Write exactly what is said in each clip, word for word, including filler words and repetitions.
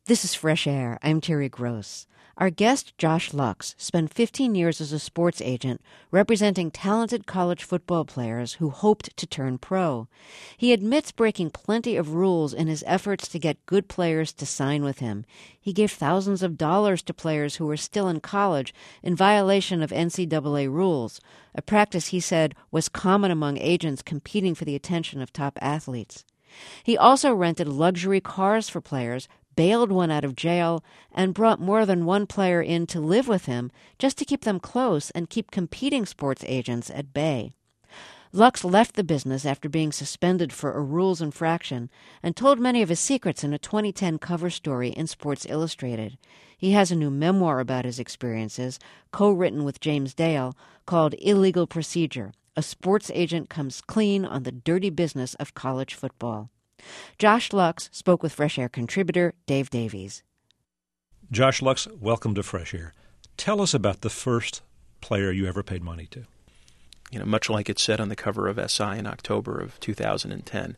This is Fresh Air. I'm Terry Gross. Our guest, Josh Lux, spent fifteen years as a sports agent representing talented college football players who hoped to turn pro. He admits breaking plenty of rules in his efforts to get good players to sign with him. He gave thousands of dollars to players who were still in college in violation of N C double A rules, a practice he said was common among agents competing for the attention of top athletes. He also rented luxury cars for players, bailed one out of jail, and brought more than one player in to live with him just to keep them close and keep competing sports agents at bay. Lux left the business after being suspended for a rules infraction and told many of his secrets in a twenty ten cover story in Sports Illustrated. He has a new memoir about his experiences, co-written with James Dale, called Illegal Procedure: A Sports Agent Comes Clean on the Dirty Business of College Football. Josh Lux spoke with Fresh Air contributor Dave Davies. Josh Lux, welcome to Fresh Air. Tell us about the first player you ever paid money to. You know, much like it said on the cover of S I in October of two thousand ten,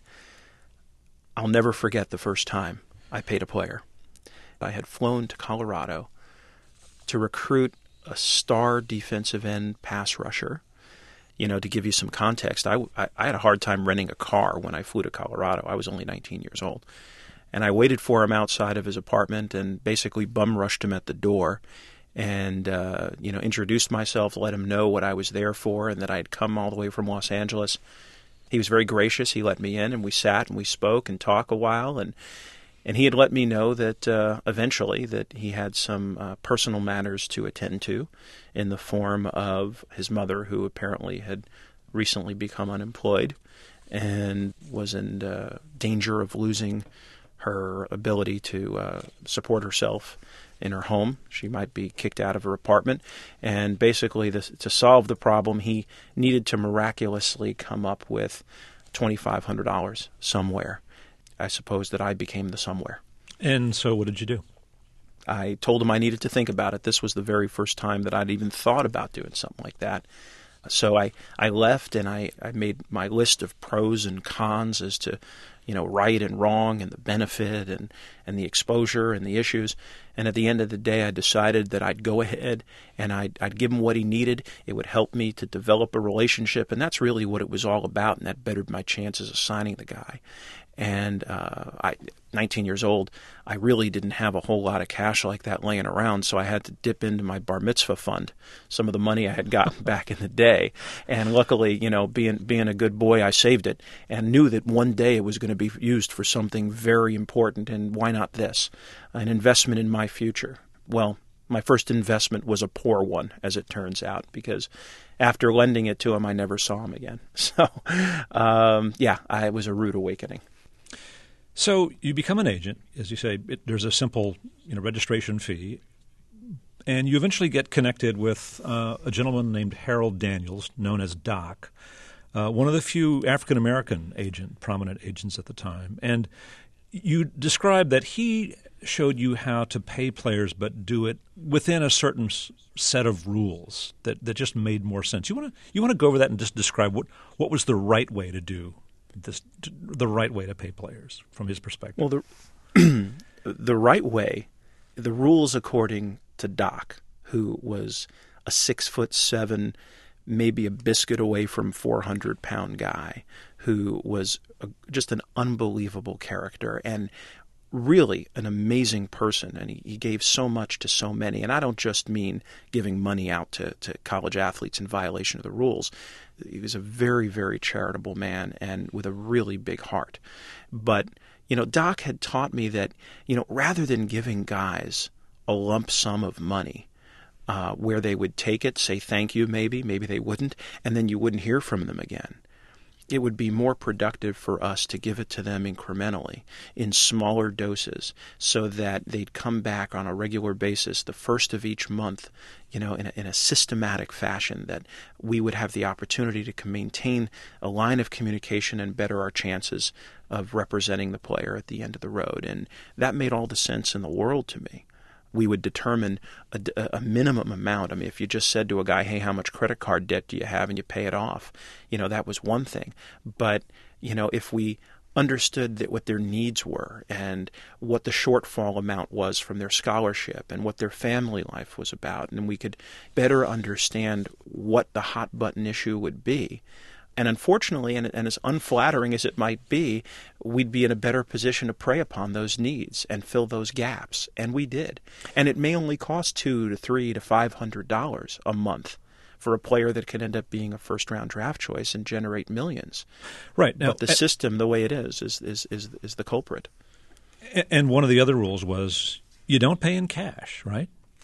I'll never forget the first time I paid a player. I had flown to Colorado to recruit a star defensive end pass rusher. You know, to give you some context, I, I, I had a hard time renting a car when I flew to Colorado. I was only nineteen years old. And I waited for him outside of his apartment and basically bum rushed him at the door and, uh, you know, introduced myself, let him know what I was there for and that I had come all the way from Los Angeles. He was very gracious. He let me in and we sat and we spoke and talked a while. And, and he had let me know that uh, eventually that he had some uh, personal matters to attend to in the form of his mother, who apparently had recently become unemployed and was in uh, danger of losing her ability to uh, support herself in her home. She might be kicked out of her apartment. And basically, this, to solve the problem, he needed to miraculously come up with twenty-five hundred dollars somewhere. I suppose that I became the somewhere. And so what did you do? I told him I needed to think about it. This was the very first time that I'd even thought about doing something like that. So I, I left and I, I made my list of pros and cons as to, you know, right and wrong and the benefit and, and the exposure and the issues. And at the end of the day, I decided that I'd go ahead and I'd, I'd give him what he needed. It would help me to develop a relationship. And that's really what it was all about. And that bettered my chances of signing the guy. And uh, I, nineteen years old, I really didn't have a whole lot of cash like that laying around, so I had to dip into my bar mitzvah fund, some of the money I had gotten back in the day. And luckily, you know, being being a good boy, I saved it and knew that one day it was going to be used for something very important, and why not this? An investment in my future. Well, my first investment was a poor one, as it turns out, because after lending it to him, I never saw him again. So, um, yeah, I, it was a rude awakening. So you become an agent, as you say. It, there's a simple, you know, registration fee, and you eventually get connected with uh, a gentleman named Harold Daniels, known as Doc, uh, one of the few African American agent, prominent agents at the time. And you described that he showed you how to pay players, but do it within a certain s- set of rules that, that just made more sense. You want to you want to go over that and just describe what, what was the right way to do this, the right way to pay players from his perspective. Well, the the right way, the rules according to Doc, who was a six foot seven, maybe a biscuit away from four hundred pound guy, who was a, just an unbelievable character and really an amazing person, and he, he gave so much to so many. And I don't just mean giving money out to, to college athletes in violation of the rules. He was a very, very charitable man and with a really big heart. But, you know, Doc had taught me that, you know, rather than giving guys a lump sum of money uh, where they would take it, say thank you maybe, maybe they wouldn't, and then you wouldn't hear from them again, it would be more productive for us to give it to them incrementally in smaller doses so that they'd come back on a regular basis the first of each month, you know, in a, in a systematic fashion, that we would have the opportunity to maintain a line of communication and better our chances of representing the player at the end of the road. And that made all the sense in the world to me. We would determine a, a minimum amount. I mean, if you just said to a guy, hey, how much credit card debt do you have, and you pay it off, you know, that was one thing. But, you know, if we understood that what their needs were and what the shortfall amount was from their scholarship and what their family life was about, and we could better understand what the hot button issue would be. And unfortunately, and, and as unflattering as it might be, we'd be in a better position to prey upon those needs and fill those gaps, and we did. And it may only cost two to three to five hundred dollars a month for a player that could end up being a first-round draft choice and generate millions. Right. Now, but the system, the way it is, is is is, is the culprit. And one of the other rules was you don't pay in cash, right?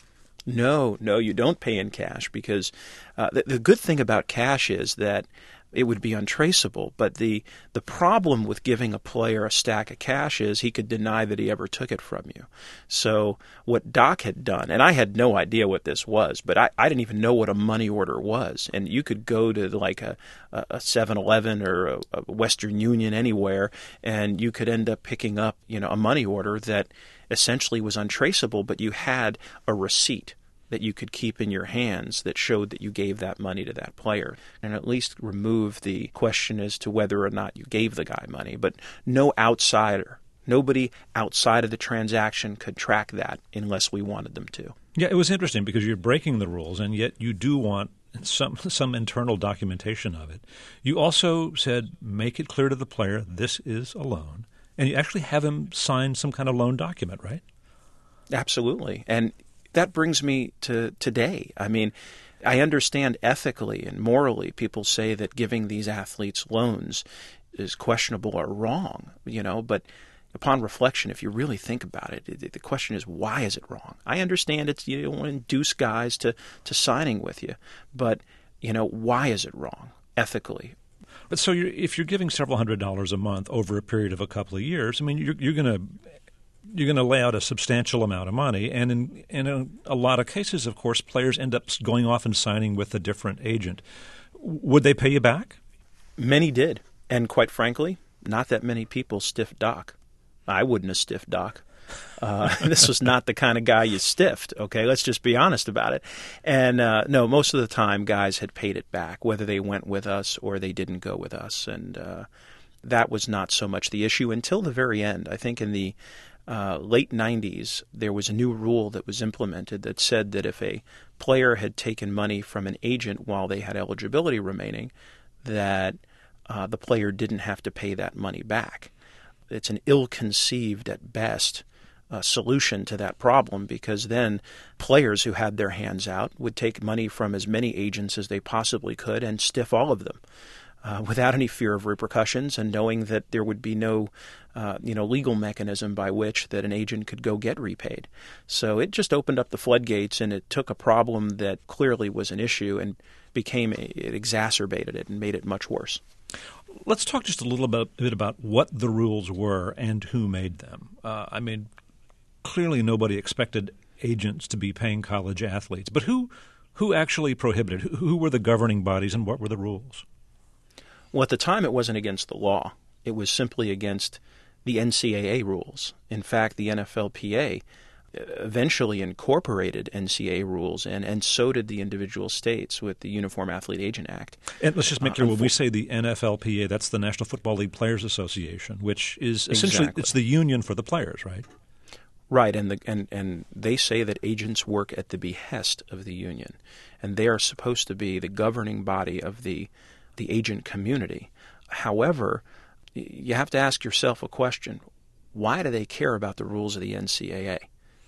No, no, you don't pay in cash because uh, the, the good thing about cash is that it would be untraceable. But the the problem with giving a player a stack of cash is he could deny that he ever took it from you. So what Doc had done, and I had no idea what this was, but I, I didn't even know what a money order was. And you could go to like a, a seven eleven or a, a Western Union anywhere, and you could end up picking up, you know, a money order that essentially was untraceable, but you had a receipt that you could keep in your hands that showed that you gave that money to that player, and at least remove the question as to whether or not you gave the guy money. But no outsider, nobody outside of the transaction could track that unless we wanted them to. Yeah, it was interesting because you're breaking the rules, and yet you do want some some internal documentation of it. You also said make it clear to the player this is a loan, and you actually have him sign some kind of loan document, right? Absolutely. And that brings me to today. I mean, I understand ethically and morally people say that giving these athletes loans is questionable or wrong, you know, but upon reflection, if you really think about it, it the question is, why is it wrong? I understand it's you don't want to induce guys to, to signing with you, but, you know, why is it wrong ethically? But so you're, if you're giving several hundred dollars a month over a period of a couple of years, I mean, you're, you're going to you're going to lay out a substantial amount of money. And in, in a, a lot of cases, of course, players end up going off and signing with a different agent. Would they pay you back? Many did. And quite frankly, not that many people stiffed Doc. I wouldn't have stiffed Doc. Uh, this was not the kind of guy you stiffed, okay? Let's just be honest about it. And uh, no, most of the time guys had paid it back, whether they went with us or they didn't go with us. And uh, that was not so much the issue until the very end. I think in the Uh, late nineties, there was a new rule that was implemented that said that if a player had taken money from an agent while they had eligibility remaining, that uh, the player didn't have to pay that money back. It's an ill-conceived, at best, uh, solution to that problem, because then players who had their hands out would take money from as many agents as they possibly could and stiff all of them. Uh, without any fear of repercussions, and knowing that there would be no, uh, you know, legal mechanism by which that an agent could go get repaid. So it just opened up the floodgates, and it took a problem that clearly was an issue and became a, it exacerbated it and made it much worse. Let's talk just a little bit, bit about what the rules were and who made them. Uh, I mean, clearly nobody expected agents to be paying college athletes, but who who actually prohibited? Who, who were the governing bodies, and what were the rules? Well, at the time, it wasn't against the law. It was simply against the N C double A rules. In fact, the N F L P A eventually incorporated N C double A rules, and, and so did the individual states with the Uniform Athlete Agent Act. And let's just make clear, uh, when we say the N F L P A, that's the National Football League Players Association, which is essentially exactly. It's the union for the players, right? Right, and, the, and and they say that agents work at the behest of the union, and they are supposed to be the governing body of the the agent community. However, you have to ask yourself a question. Why do they care about the rules of the N C double A?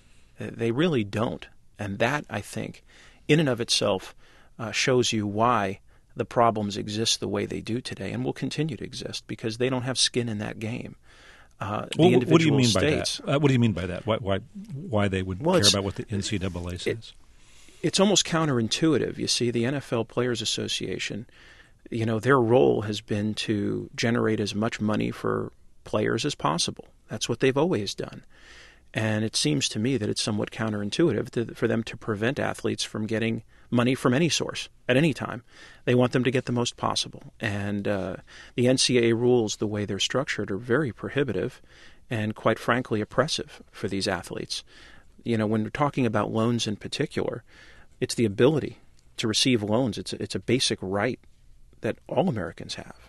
They really don't. And that, I think, in and of itself uh, shows you why the problems exist the way they do today and will continue to exist, because they don't have skin in that game. Uh, the well, individual what do you mean states, by that? Uh, what do you mean by that? Why why, why they would well, care about what the N C double A says? It, it's almost counterintuitive. You see, the N F L Players Association, you know, their role has been to generate as much money for players as possible. That's what they've always done. And it seems to me that it's somewhat counterintuitive to, for them to prevent athletes from getting money from any source at any time. They want them to get the most possible. And uh, the N C double A rules, the way they're structured, are very prohibitive and, quite frankly, oppressive for these athletes. You know, when we're talking about loans in particular, it's the ability to receive loans. It's a, it's a basic right that all Americans have.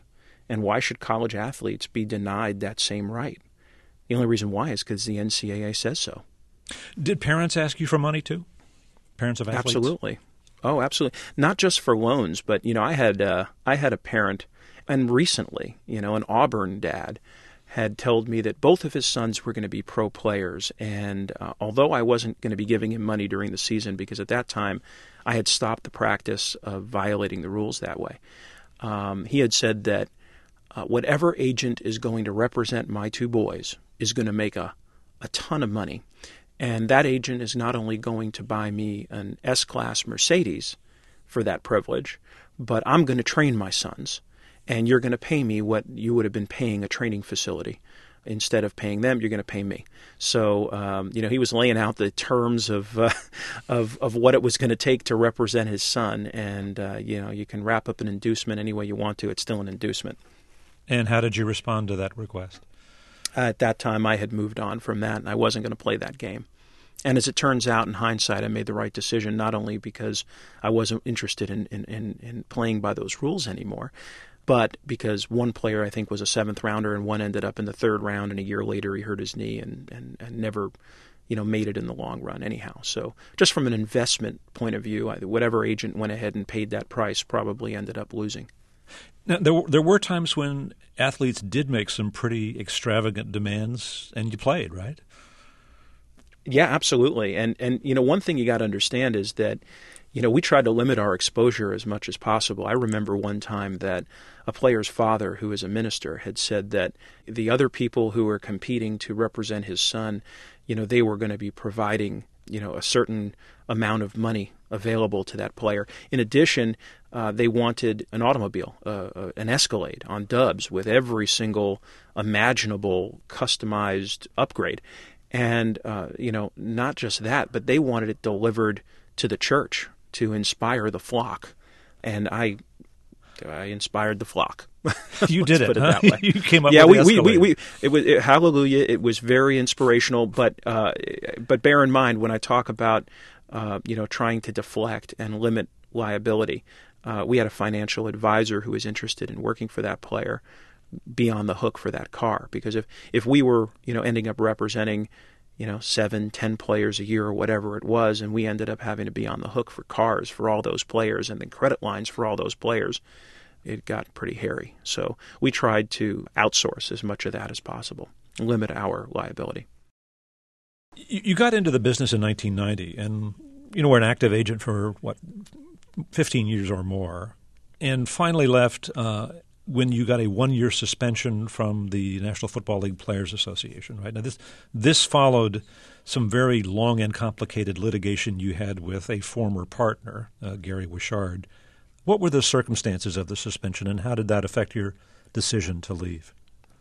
And why should college athletes be denied that same right? The only reason why is because the N C double A says so. Did parents ask you for money too? Parents of athletes? Absolutely. Oh, absolutely. Not just for loans, but, you know, I had uh, I had a parent, and recently, you know, an Auburn dad had told me that both of his sons were going to be pro players. And uh, although I wasn't going to be giving him money during the season, because at that time I had stopped the practice of violating the rules that way, um, he had said that uh, whatever agent is going to represent my two boys is going to make a, a ton of money. And that agent is not only going to buy me an S-Class Mercedes for that privilege, but I'm going to train my sons. And you're going to pay me what you would have been paying a training facility. Instead of paying them, you're going to pay me. So, um, you know, he was laying out the terms of uh, of of what it was going to take to represent his son. And, uh, you know, you can wrap up an inducement any way you want to. It's still an inducement. And how did you respond to that request? Uh, at that time, I had moved on from that, and I wasn't going to play that game. And as it turns out, in hindsight, I made the right decision, not only because I wasn't interested in, in, in, in playing by those rules anymore, but because one player, I think, was a seventh rounder, and one ended up in the third round, and a year later he hurt his knee and, and, and never, you know, made it in the long run anyhow. So just from an investment point of view, I, whatever agent went ahead and paid that price probably ended up losing. Now, there were, there were times when athletes did make some pretty extravagant demands, and you played, right? Yeah, absolutely. And, and you know, one thing you got to understand is that, you know, we tried to limit our exposure as much as possible. I remember one time that a player's father, who is a minister, had said that the other people who were competing to represent his son, you know, they were going to be providing, you know, a certain amount of money available to that player. In addition, uh, they wanted an automobile, uh, uh, an Escalade on Dubs with every single imaginable customized upgrade. And, uh, you know, not just that, but they wanted it delivered to the church to inspire the flock. And I I inspired the flock. You did it, put it huh? that way. You came up yeah, with we, the we, Escalade. we, we, it was, it, hallelujah, it was very inspirational. But, uh, but bear in mind, when I talk about, uh, you know, trying to deflect and limit liability, uh, we had a financial advisor who was interested in working for that player, be on the hook for that car. Because if, if we were, you know, ending up representing, you know, seven, ten players a year or whatever it was, and we ended up having to be on the hook for cars for all those players and then credit lines for all those players, it got pretty hairy. So we tried to outsource as much of that as possible, limit our liability. You got into the business in nineteen ninety, and you know, were an active agent for, what, fifteen years or more, and finally left uh, when you got a one-year suspension from the National Football League Players Association, right? Now, this this followed some very long and complicated litigation you had with a former partner, uh, Gary Wishard. What were the circumstances of the suspension, and how did that affect your decision to leave?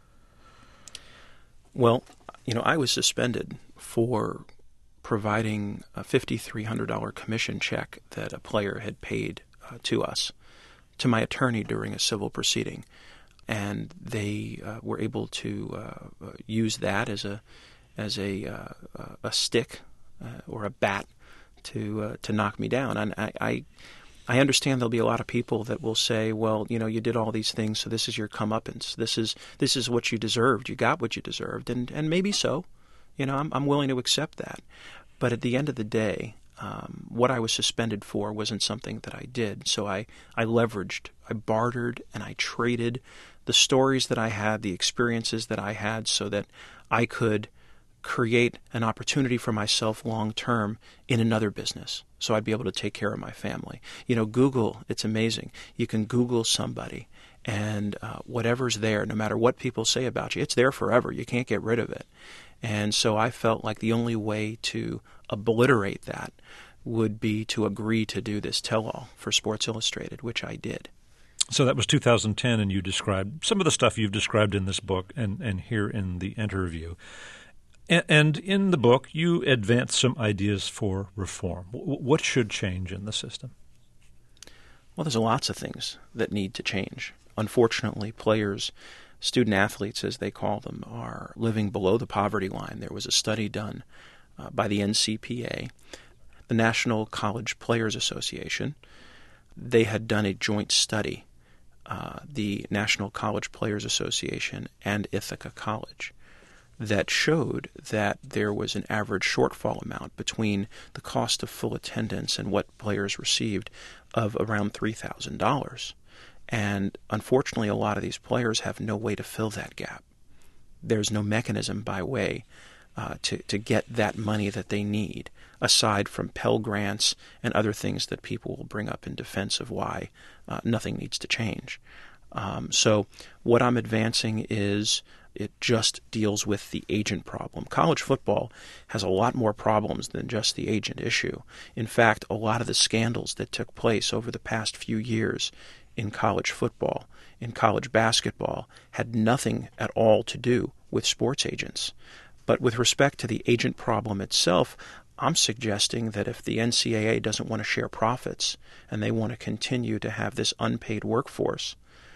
Well, you know, I was suspended for providing a five thousand three hundred dollars commission check that a player had paid uh, to us, to my attorney during a civil proceeding. And they uh, were able to uh, use that as a as a uh, a stick uh, or a bat to uh, to knock me down. And I, I I understand there'll be a lot of people that will say, well, you know, you did all these things, so this is your comeuppance. This is this is what you deserved. You got what you deserved, and and maybe so. You know, I'm I'm willing to accept that. But at the end of the day, um, what I was suspended for wasn't something that I did. So I I leveraged, I bartered, and I traded the stories that I had, the experiences that I had, so that I could create an opportunity for myself long term in another business, so I'd be able to take care of my family. You know, Google, it's amazing. You can Google somebody, and uh, whatever's there, no matter what people say about you, it's there forever. You can't get rid of it. And so I felt like the only way to obliterate that would be to agree to do this tell-all for Sports Illustrated, which I did. So that was two thousand ten, and you described some of the stuff you've described in this book and, and here in the interview. And, and in the book, you advance some ideas for reform. W- what should change in the system? Well, there's lots of things that need to change. Unfortunately, players, student athletes, as they call them, are living below the poverty line. There was a study done uh, by the N C P A, the National College Players Association. They had done a joint study uh, the National College Players Association and Ithaca College that showed that there was an average shortfall amount between the cost of full attendance and what players received of around three thousand dollars. And unfortunately, a lot of these players have no way to fill that gap. There's no mechanism by way uh, to, to get that money that they need, aside from Pell Grants and other things that people will bring up in defense of why uh, nothing needs to change. Um, so what I'm advancing is it just deals with the agent problem. College football has a lot more problems than just the agent issue. In fact, a lot of the scandals that took place over the past few years in college football, in college basketball, had nothing at all to do with sports agents. But with respect to the agent problem itself, I'm suggesting that if the N C double A doesn't want to share profits and they want to continue to have this unpaid workforce,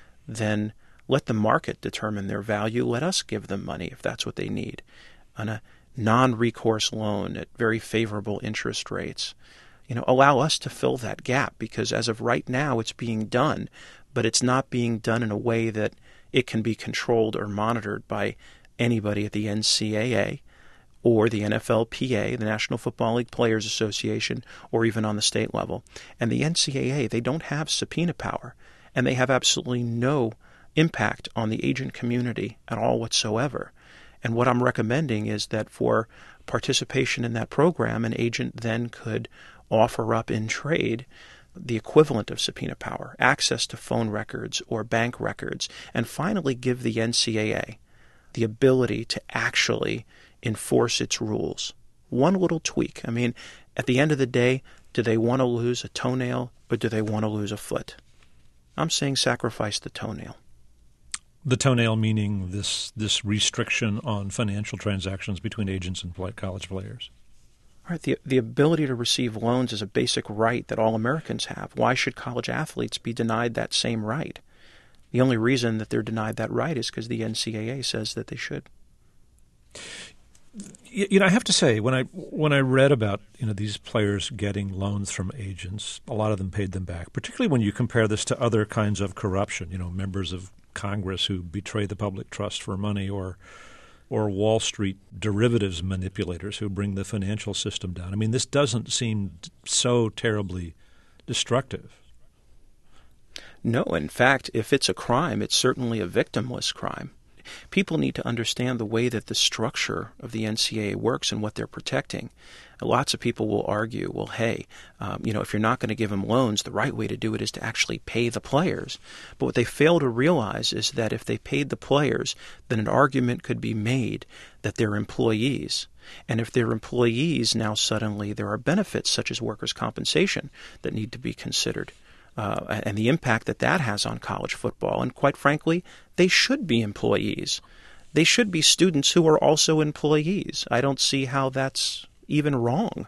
then let the market determine their value. Let us give them money if that's what they need on a non-recourse loan at very favorable interest rates. You know, allow us to fill that gap, because as of right now it's being done, but it's not being done in a way that it can be controlled or monitored by anybody at the N C double A or the N F L P A, the National Football League Players Association, or even on the state level. And the N C double A, they don't have subpoena power, and they have absolutely no impact on the agent community at all whatsoever. And what I'm recommending is that for participation in that program, an agent then could offer up in trade the equivalent of subpoena power, access to phone records or bank records, and finally give the N C double A the ability to actually enforce its rules. One little tweak. I mean, at the end of the day, do they want to lose a toenail or do they want to lose a foot? I'm saying sacrifice the toenail. The toenail meaning this this restriction on financial transactions between agents and play, college players. All right, the, the ability to receive loans is a basic right that all Americans have. Why should college athletes be denied that same right? The only reason that they're denied that right is because the N C double A says that they should. You know, I have to say, when I when I read about you know these players getting loans from agents, a lot of them paid them back. Particularly when you compare this to other kinds of corruption. You know, members of Congress who betray the public trust for money, or or Wall Street derivatives manipulators who bring the financial system down. I mean, this doesn't seem so terribly destructive. No, in fact, if it's a crime, it's certainly a victimless crime. People need to understand the way that the structure of the N C double A works and what they're protecting. Lots of people will argue, well, hey, um, you know, if you're not going to give them loans, the right way to do it is to actually pay the players. But what they fail to realize is that if they paid the players, then an argument could be made that they're employees. And if they're employees, now suddenly there are benefits such as workers' compensation that need to be considered. Uh, and the impact that that has on college football. And quite frankly, they should be employees. They should be students who are also employees. I don't see how that's even wrong.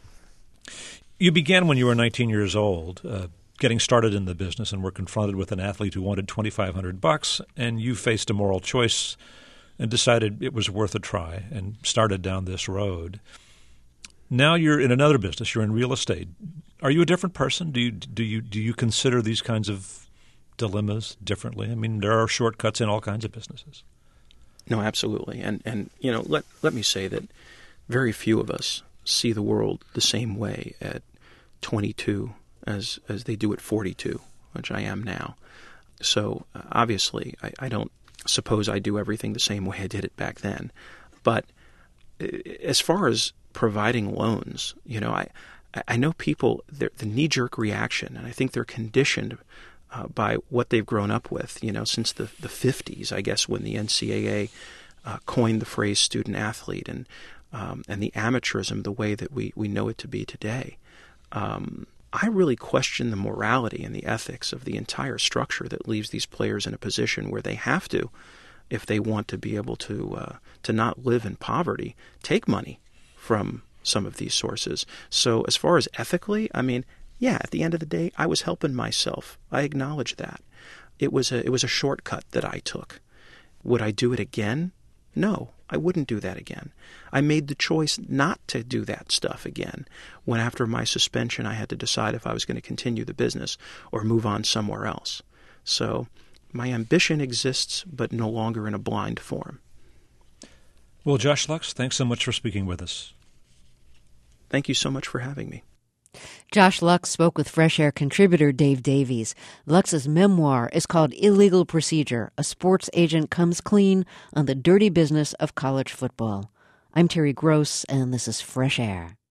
You began when you were nineteen years old, uh, getting started in the business, and were confronted with an athlete who wanted twenty-five hundred bucks, and you faced a moral choice and decided it was worth a try and started down this road. Now you're in another business. You're in real estate. Are you a different person? Do you do you do you consider these kinds of dilemmas differently? I mean, there are shortcuts in all kinds of businesses. No, absolutely. And and you know, let let me say that very few of us see the world the same way at twenty-two as as they do at forty-two, which I am now. So uh, obviously, I, I don't suppose I do everything the same way I did it back then. But uh, as far as providing loans, you know, I I know people, the knee-jerk reaction, and I think they're conditioned uh, by what they've grown up with, you know, since the, the fifties, I guess, when the N C double A uh, coined the phrase student-athlete, and um, and the amateurism the way that we, we know it to be today. Um, I really question the morality and the ethics of the entire structure that leaves these players in a position where they have to, if they want to be able to uh, to not live in poverty, take money from some of these sources. So as far as ethically, I mean, yeah, at the end of the day, I was helping myself. I acknowledge that. It was a it was a shortcut that I took. Would I do it again? No, I wouldn't do that again. I made the choice not to do that stuff again when after my suspension I had to decide if I was going to continue the business or move on somewhere else. So my ambition exists, but no longer in a blind form. Well, Josh Lux, thanks so much for speaking with us. Thank you so much for having me. Josh Lux spoke with Fresh Air contributor Dave Davies. Lux's memoir is called Illegal Procedure: A Sports Agent Comes Clean on the Dirty Business of College Football. I'm Terry Gross, and this is Fresh Air.